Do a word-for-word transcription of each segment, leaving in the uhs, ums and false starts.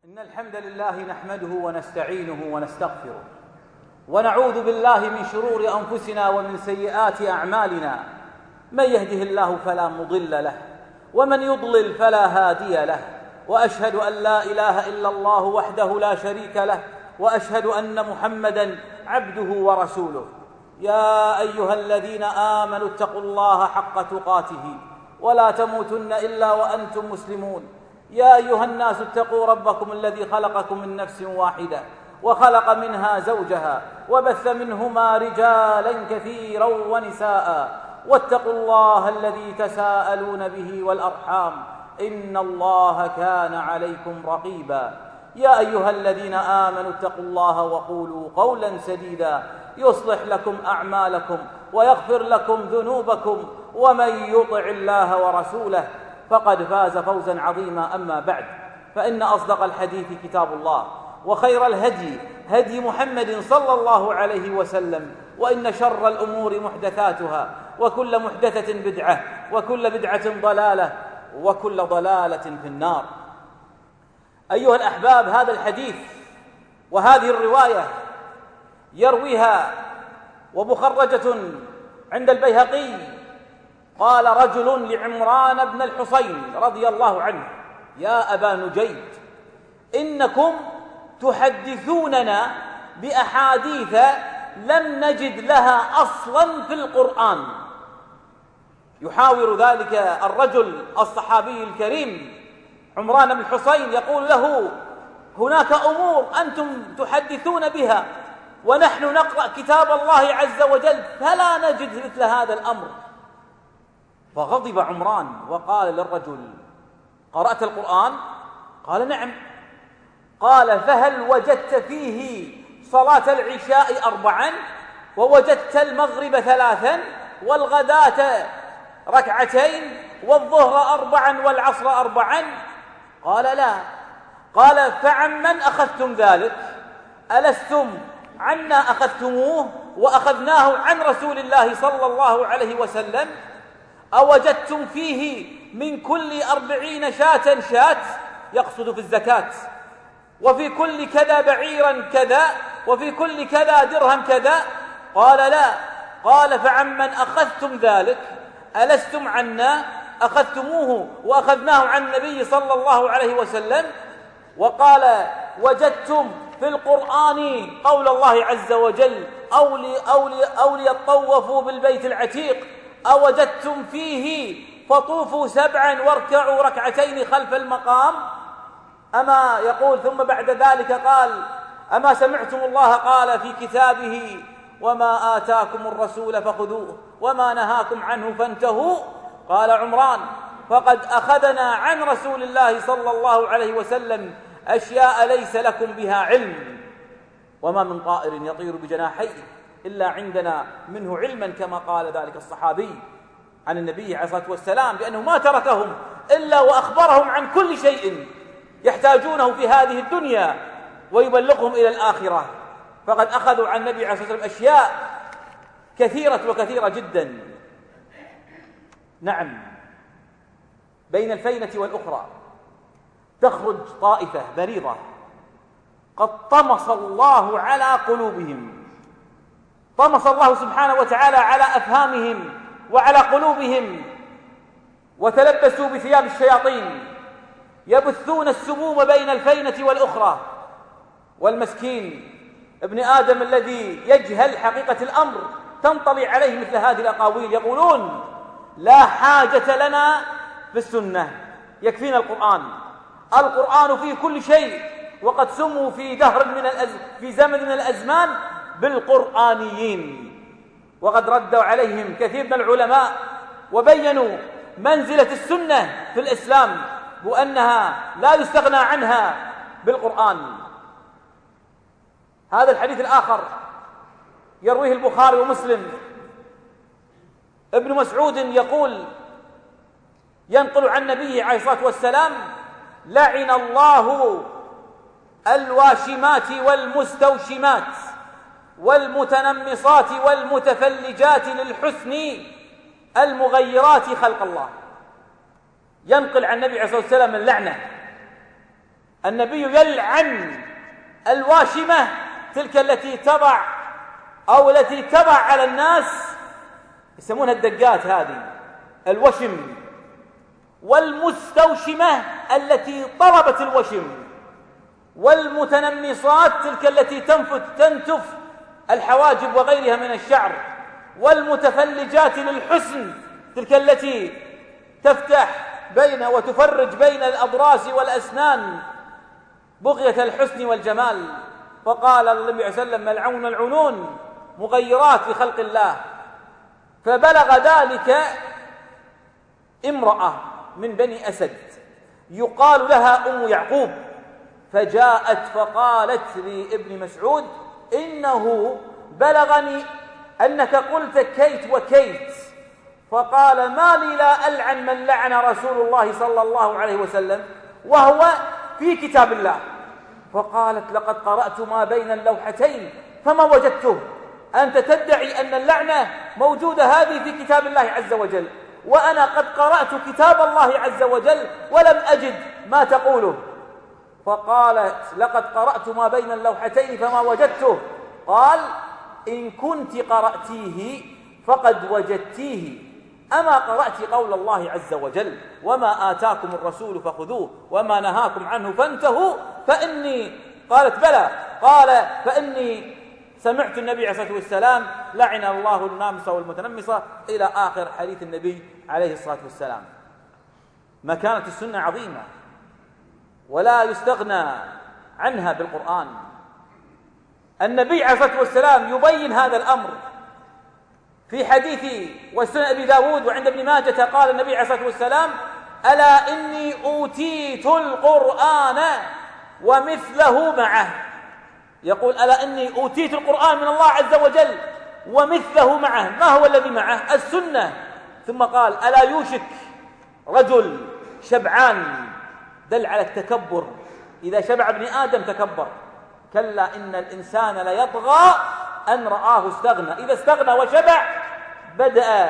إن الحمد لله نحمده ونستعينه ونستغفره ونعوذ بالله من شرور أنفسنا ومن سيئات أعمالنا. من يهده الله فلا مضل له ومن يضلل فلا هادي له، وأشهد أن لا إله إلا الله وحده لا شريك له، وأشهد أن محمدًا عبده ورسوله. يا أيها الذين آمنوا اتقوا الله حق تقاته ولا تموتن إلا وأنتم مسلمون. يا أيها الناس اتقوا ربكم الذي خلقكم من نفس واحدة وخلق منها زوجها وبث منهما رجالا كثيرا ونساء، واتقوا الله الذي تساءلون به والأرحام إن الله كان عليكم رقيبا. يا أيها الذين آمنوا اتقوا الله وقولوا قولا سديدا يصلح لكم أعمالكم ويغفر لكم ذنوبكم، ومن يطع الله ورسوله فقد فاز فوزا عظيما. أما بعد، فإن أصدق الحديث كتاب الله، وخير الهدي هدي محمد صلى الله عليه وسلم، وإن شر الأمور محدثاتها، وكل محدثة بدعة، وكل بدعة ضلالة، وكل ضلالة في النار. أيها الأحباب، هذا الحديث وهذه الرواية يرويها ومخرجة عند البيهقي. قال رجل لعمران بن الحصين رضي الله عنه: يا أبا نجيد، إنكم تحدثوننا بأحاديث لم نجد لها أصلا في القرآن. يحاور ذلك الرجل الصحابي الكريم عمران بن الحصين، يقول له: هناك أمور أنتم تحدثون بها ونحن نقرأ كتاب الله عز وجل فلا نجد مثل هذا الأمر. فغضب عمران وقال للرجل: قرأت القرآن؟ قال: نعم. قال: فهل وجدت فيه صلاة العشاء أربعا، ووجدت المغرب ثلاثا، والغداة ركعتين، والظهر أربعا، والعصر أربعا؟ قال: لا. قال: فعمن أخذتم ذلك؟ ألستم عنا أخذتموه وأخذناه عن رسول الله صلى الله عليه وسلم؟ أوجدتم فيه من كل أربعين شاة شاة، يقصد في الزكاة، وفي كل كذا بعيرا كذا، وفي كل كذا درهم كذا؟ قال: لا. قال: فعمن أخذتم ذلك؟ ألستم عنا أخذتموه وأخذناه عن النبي صلى الله عليه وسلم؟ وقال: وجدتم في القرآن قول الله عز وجل: أولي, أولي, أولي يطوفوا بالبيت العتيق؟ أوجدتم فيه فطوفوا سبعا واركعوا ركعتين خلف المقام؟ أما يقول ثم بعد ذلك قال: أما سمعتم الله قال في كتابه: وما آتاكم الرسول فخذوه وما نهاكم عنه فانتهوا؟ قال عمران: فقد أخذنا عن رسول الله صلى الله عليه وسلم أشياء ليس لكم بها علم، وما من طائر يطير بجناحيه إلا عندنا منه علما، كما قال ذلك الصحابي عن النبي عليه الصلاة والسلام، بأنه ما تركهم إلا وأخبرهم عن كل شيء يحتاجونه في هذه الدنيا ويبلغهم إلى الآخرة. فقد أخذوا عن النبي عليه الصلاة والسلام أشياء كثيرة وكثيرة جدا. نعم، بين الفينة والأخرى تخرج طائفة مريضة قد طمس الله على قلوبهم، طمس الله سبحانه وتعالى على أفهامهم وعلى قلوبهم، وتلبسوا بثياب الشياطين، يبثون السموم بين الفينة والأخرى. والمسكين ابن آدم الذي يجهل حقيقة الأمر تنطلي عليه مثل هذه الأقاويل. يقولون: لا حاجة لنا في السنة، يكفينا القرآن. القرآن فيه كل شيء، وقد سموا في دهر من الأز... في زمن من الأزمان بالقرآنيين. وقد ردوا عليهم كثير من العلماء وبينوا منزلة السنة في الإسلام، وأنها لا يستغنى عنها بالقرآن. هذا الحديث الآخر يرويه البخاري ومسلم. ابن مسعود يقول، ينقل عن النبي عليه الصلاة والسلام: لعن الله الواشمات والمستوشمات والمتنمصات والمتفلجات للحسن المغيرات خلق الله. ينقل عن النبي عليه الصلاة والسلام اللعنة النبي يلعن الواشمة، تلك التي تضع أو التي تضع على الناس، يسمونها الدقات هذه الوشم، والمستوشمة التي طلبت الوشم، والمتنمصات تلك التي تنفت تنتف الحواجب وغيرها من الشعر، والمتفلجات للحسن تلك التي تفتح بين وتفرج بين الأضراس والأسنان بغية الحسن والجمال. فقال النبي صلى الله عليه وسلم: ملعون العنون مغيرات لخلق الله. فبلغ ذلك امرأة من بني أسد يقال لها أم يعقوب، فجاءت فقالت لابن مسعود: إنه بلغني أنك قلت كيت وكيت. فقال: ما لي لا ألعن من لعن رسول الله صلى الله عليه وسلم وهو في كتاب الله. فقالت: لقد قرأت ما بين اللوحتين فما وجدته. أنت تدعي أن اللعنة موجودة هذه في كتاب الله عز وجل، وأنا قد قرأت كتاب الله عز وجل ولم أجد ما تقوله. فقالت: لقد قرأت ما بين اللوحتين فما وجدته. قال: إن كنت قرأتيه فقد وجدتيه. أما قرأت قول الله عز وجل: وما آتاكم الرسول فخذوه وما نهاكم عنه فانتهوا؟ فإني قالت: بلى. قال: فإني سمعت النبي عليه الصلاة والسلام: لعن الله النامصة والمتنمصة، إلى آخر حديث النبي عليه الصلاة والسلام. مكانة السنة عظيمة ولا يستغنى عنها بالقرآن. النبي عليه الصلاة والسلام يبين هذا الأمر في حديث وسنن أبي داود وعند ابن ماجة. قال النبي عليه الصلاة والسلام: ألا إني أوتيت القرآن ومثله معه. يقول: ألا إني أوتيت القرآن من الله عز وجل ومثله معه. ما هو الذي معه؟ السنة. ثم قال: ألا يوشك رجل شبعان، دل على التكبر. إذا شبع ابن آدم تكبر. كلا إن الإنسان ليطغى أن رآه استغنى. إذا استغنى وشبع بدأ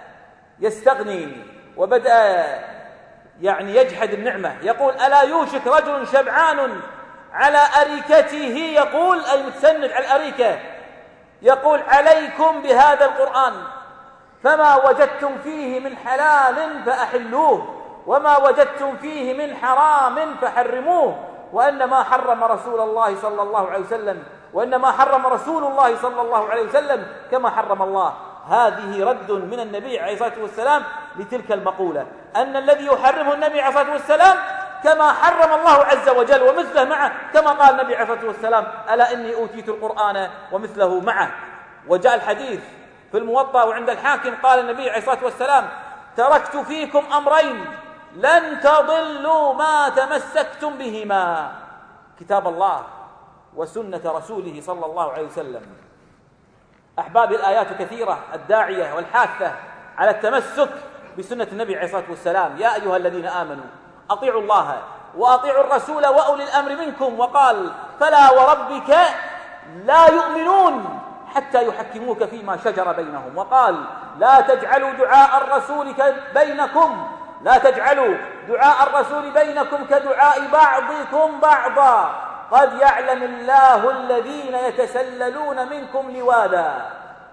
يستغني وبدأ يعني يجحد النعمة. يقول: ألا يوشك رجل شبعان على أريكته، يقول أي متسند على الأريكة، يقول: عليكم بهذا القرآن فما وجدتم فيه من حلال فأحلوه وما وجدتم فيه من حرام فحرموه، وأنما حرم رسول الله صلى الله عليه وسلم وإنما حرم رسول الله صلى الله عليه وسلم كما حرم الله. هذه رد من النبي عليه الصلاة والسلام لتلك المقولة، أن الذي يحرمه النبي عليه الصلاة والسلام كما حرم الله عز وجل ومثله معه، كما قال النبي عليه الصلاة والسلام: ألا إني أوتيت القرآن ومثله معه. وجاء الحديث في الموطأ وعند الحاكم قال النبي عليه الصلاة والسلام: تركت فيكم أمرين لن تضلوا ما تمسكتم بهما، كتاب الله وسنة رسوله صلى الله عليه وسلم. أحبابي، الآيات كثيرة الداعية والحاثة على التمسك بسنة النبي عليه الصلاة والسلام. يا أيها الذين آمنوا أطيعوا الله وأطيعوا الرسول وأولي الأمر منكم. وقال: فلا وربك لا يؤمنون حتى يحكموك فيما شجر بينهم. وقال: لا تجعلوا دعاء الرسول بينكم لا تجعلوا دعاء الرسول بينكم كدعاء بعضكم بعضا قد يعلم الله الذين يتسللون منكم لواذا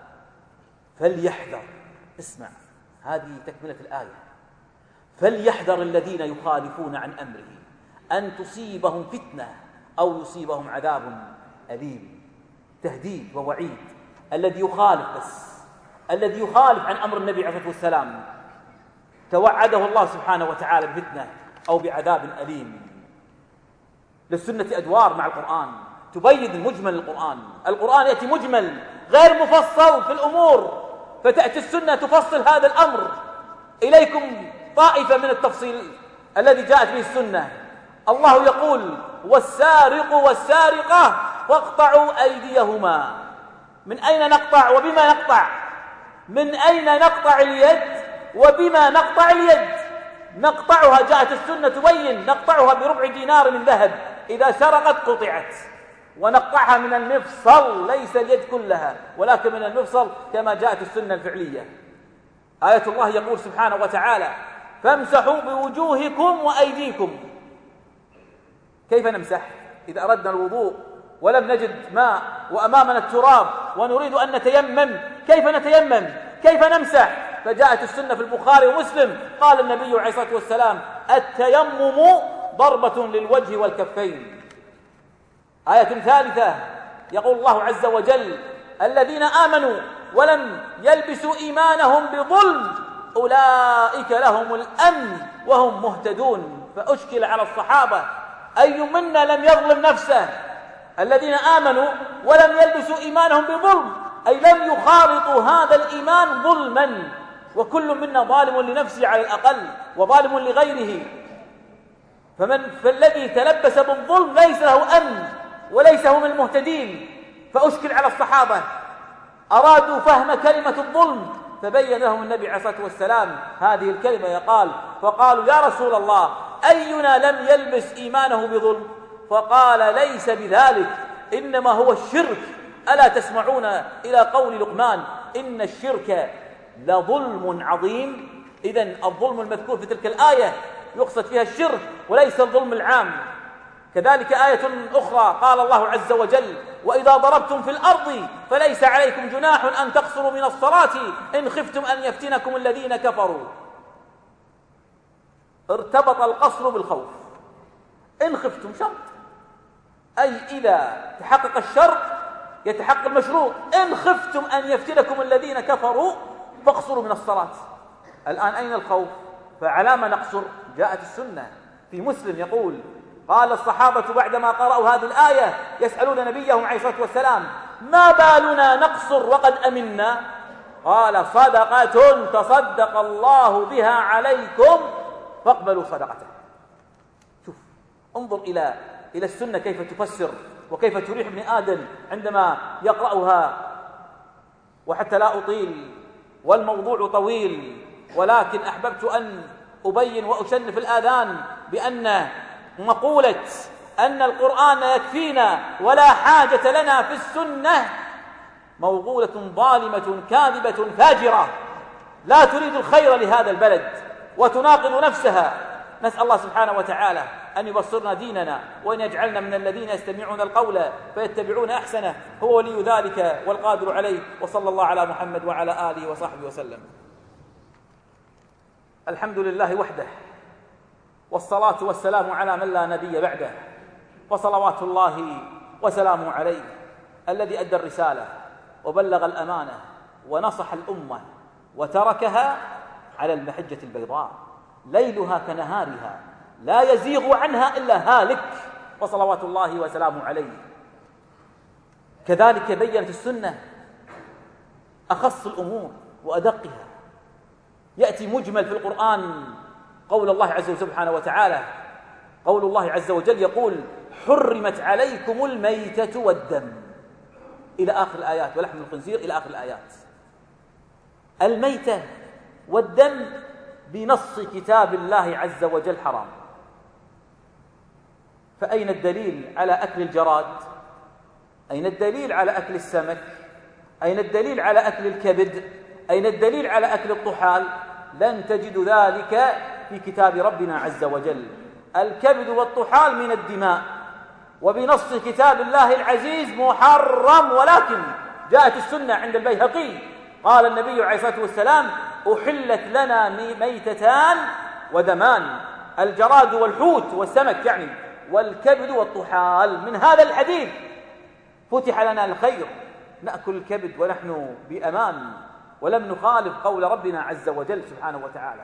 فليحذر. اسمع، هذه تكملة الآية: فليحذر الذين يخالفون عن أمره أن تصيبهم فتنة أو يصيبهم عذاب أليم. تهديد ووعيد. الذي يخالف بس الذي يخالف عن أمر النبي عليه الصلاة والسلام توعده الله سبحانه وتعالى بفتنة أو بعذاب أليم. للسنة أدوار مع القرآن تبين مجمل القرآن. القرآن يأتي مجمل غير مفصل في الأمور، فتأتي السنة تفصل هذا الأمر. إليكم طائفة من التفصيل الذي جاءت به السنة. الله يقول: والسارق والسارقة فاقطعوا أيديهما. من أين نقطع وبما نقطع؟ من أين نقطع اليد وبما نقطع اليد؟ نقطعها، جاءت السنة تبين، نقطعها بربع دينار من ذهب، إذا سرقت قطعت. ونقطعها من المفصل، ليس اليد كلها ولكن من المفصل كما جاءت السنة الفعلية. آية الله يقول سبحانه وتعالى: فامسحوا بوجوهكم وأيديكم. كيف نمسح إذا أردنا الوضوء ولم نجد ماء وأمامنا التراب ونريد أن نتيمم؟ كيف نتيمم؟ كيف نمسح؟ فجاءت السنة في البخاري ومسلم، قال النبي عليه الصلاة والسلام: التيمم ضربة للوجه والكفين. آية ثالثة يقول الله عز وجل: الذين آمنوا ولم يلبسوا إيمانهم بظلم أولئك لهم الأمن وهم مهتدون. فأشكل على الصحابة: أي منا لم يظلم نفسه؟ الذين آمنوا ولم يلبسوا إيمانهم بظلم، أي لم يخالطوا هذا الإيمان ظلما، وكل منا ظالم لنفسه على الأقل وظالم لغيره. فمن فالذي تلبس بالظلم ليس له أمن وليس هو من المهتدين. فأشكل على الصحابة، أرادوا فهم كلمة الظلم، فبين لهم النبي عليه الصلاة والسلام هذه الكلمة. يقال فقالوا: يا رسول الله، أينا لم يلبس إيمانه بظلم؟ فقال: ليس بذلك، إنما هو الشرك. ألا تسمعون إلى قول لقمان: إن الشرك لظلم عظيم؟ إذن الظلم المذكور في تلك الآية يقصد فيها الشرك وليس الظلم العام. كذلك آية أخرى قال الله عز وجل: وإذا ضربتم في الأرض فليس عليكم جناح أن تقصروا من الصلاة إن خفتم أن يفتنكم الذين كفروا. ارتبط القصر بالخوف. إن خفتم شرط، أي إذا تحقق الشرط يتحقق المشروط. إن خفتم أن يفتنكم الذين كفروا فاقصروا من الصلاة. الآن أين الخوف؟ فعلى ما نقصر؟ جاءت السنة في مسلم يقول: قال الصحابة بعدما قرأوا هذه الآية يسألون نبيهم عليه الصلاة والسلام: ما بالنا نقصر وقد أمنا؟ قال: صدقة تصدق الله بها عليكم فاقبلوا صدقته. شوف، انظر إلى إلى السنة كيف تفسر وكيف تريح ابن آدم عندما يقرأها. وحتى لا أطيل والموضوع طويل، ولكن أحببت أن أبين وأشنف الآذان بأن مقولة أن القرآن يكفينا ولا حاجة لنا في السنة موقولة ظالمة كاذبة فاجرة لا تريد الخير لهذا البلد وتناقض نفسها. نسأل الله سبحانه وتعالى أن يبصرنا ديننا وأن يجعلنا من الذين يستمعون القول فيتبعون أحسنه، هو ولي ذلك والقادر عليه. وصلى الله على محمد وعلى آله وصحبه وسلم. الحمد لله وحده، والصلاة والسلام على من لا نبي بعده، وصلوات الله وسلامه عليه الذي أدى الرسالة وبلغ الأمانة ونصح الأمة وتركها على المحجة البيضاء ليلها كنهارها لا يزيغ عنها إلا هالك، وصلوات الله وسلامه عليه. كذلك بيّنت السنة أخص الأمور وأدقها. يأتي مجمل في القرآن قول الله عز وجل سبحانه وتعالى، قول الله عز وجل يقول: حرمت عليكم الميتة والدم، إلى آخر الآيات، ولحم الخنزير إلى آخر الآيات. الميتة والدم بنص كتاب الله عز وجل حرام. فأين الدليل على أكل الجراد؟ أين الدليل على أكل السمك؟ أين الدليل على أكل الكبد؟ أين الدليل على أكل الطحال؟ لن تجد ذلك في كتاب ربنا عز وجل. الكبد والطحال من الدماء، وبنص كتاب الله العزيز محرم. ولكن جاءت السنة عند البيهقي قال النبي عليه الصلاة والسلام: أحلت لنا ميتتان ودمان، الجراد والحوت والسمك يعني، والكبد والطحال. من هذا الحديث فتح لنا الخير، نأكل الكبد ونحن بأمان ولم نخالف قول ربنا عز وجل سبحانه وتعالى.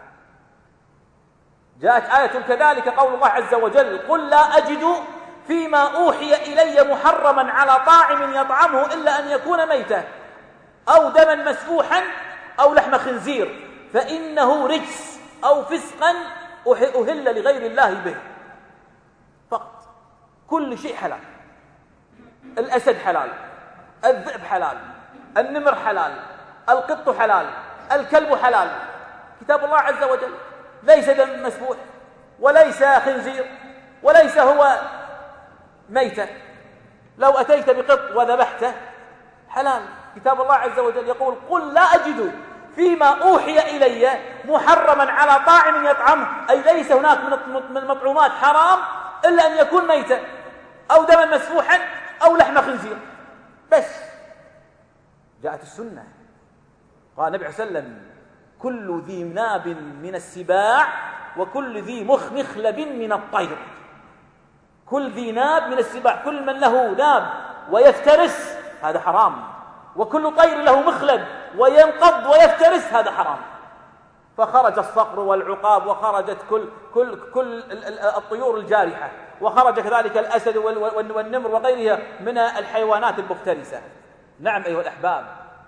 جاءت آية كذلك قول الله عز وجل: قل لا أجد فيما أوحي إلي محرما على طاعم يطعمه إلا أن يكون ميتة أو دما مسفوحا أو لحم خنزير فإنه رجس أو فسقا أهل لغير الله به. فقط. كل شيء حلال. الأسد حلال، الذئب حلال، النمر حلال، القط حلال، الكلب حلال. كتاب الله عز وجل ليس دم مسفوح وليس خنزير وليس هو ميتة. لو أتيت بقط وذبحته حلال. كتاب الله عز وجل يقول: قل لا أجد فيما أوحي إلي محرما على طاعم يطعمه، أي ليس هناك من المطعومات حرام إلا أن يكون ميتا أو دما مسفوحا أو لحم خنزير بس. جاءت السنة قال النبي صلى الله عليه وسلم كل ذي ناب من السباع وكل ذي مخ مخلب من الطير. كل ذي ناب من السباع، كل من له ناب ويفترس هذا حرام، وكل طير له مخلب وينقض ويفترس هذا حرام. فخرج الصقر والعقاب وخرجت كل كل كل الطيور الجارحة، وخرج كذلك الأسد والنمر وغيرها من الحيوانات المفترسة. نعم أيها الأحباب،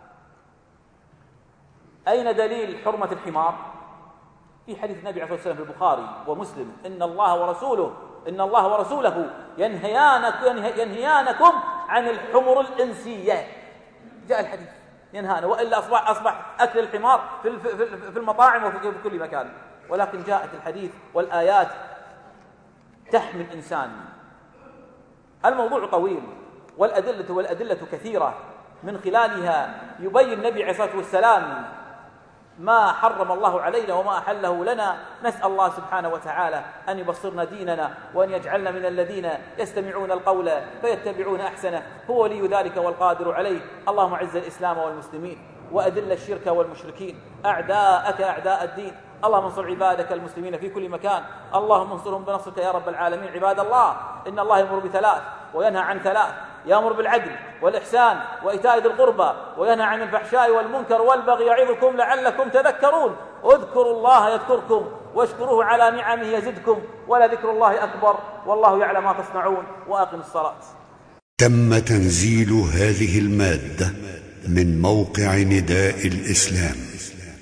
أين دليل حرمة الحمار؟ في حديث النبي عليه الصلاة والسلام في البخاري ومسلم إن الله ورسوله إن الله ورسوله ينهيانكم ينهيانكم عن الحمر الإنسية. جاء الحديث ينهانا، وإلا أصبح أصبح أكل الحمار في في المطاعم وفي كل مكان. ولكن جاءت الحديث والآيات تحمي الإنسان. الموضوع طويل والأدلة والأدلة كثيرة، من خلالها يبين النبي عليه الصلاة والسلام ما حرم الله علينا وما أحله لنا. نسأل الله سبحانه وتعالى أن يبصرنا ديننا وأن يجعلنا من الذين يستمعون القول فيتبعون أحسنه، هو ولي ذلك والقادر عليه. اللهم اعز الإسلام والمسلمين وأذل الشرك والمشركين، أعداءك أعداء الدين. اللهم انصر عبادك المسلمين في كل مكان، اللهم انصرهم بنصرك يا رب العالمين. عباد الله، إن الله يأمر بثلاث وينهى عن ثلاث: يأمر بالعدل والإحسان وإيتاء ذي القربى، وينهى عن الفحشاء والمنكر والبغي، يعظكم لعلكم تذكرون. اذكروا الله يذكركم واشكروه على نعمه يزدكم، ولذكر الله أكبر، والله يعلم ما تصنعون. وأقم الصلاة. تم تنزيل هذه المادة من موقع نداء الإسلام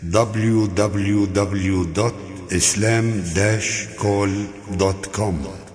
دبليو دبليو دبليو دوت إسلام داش كول دوت كوم.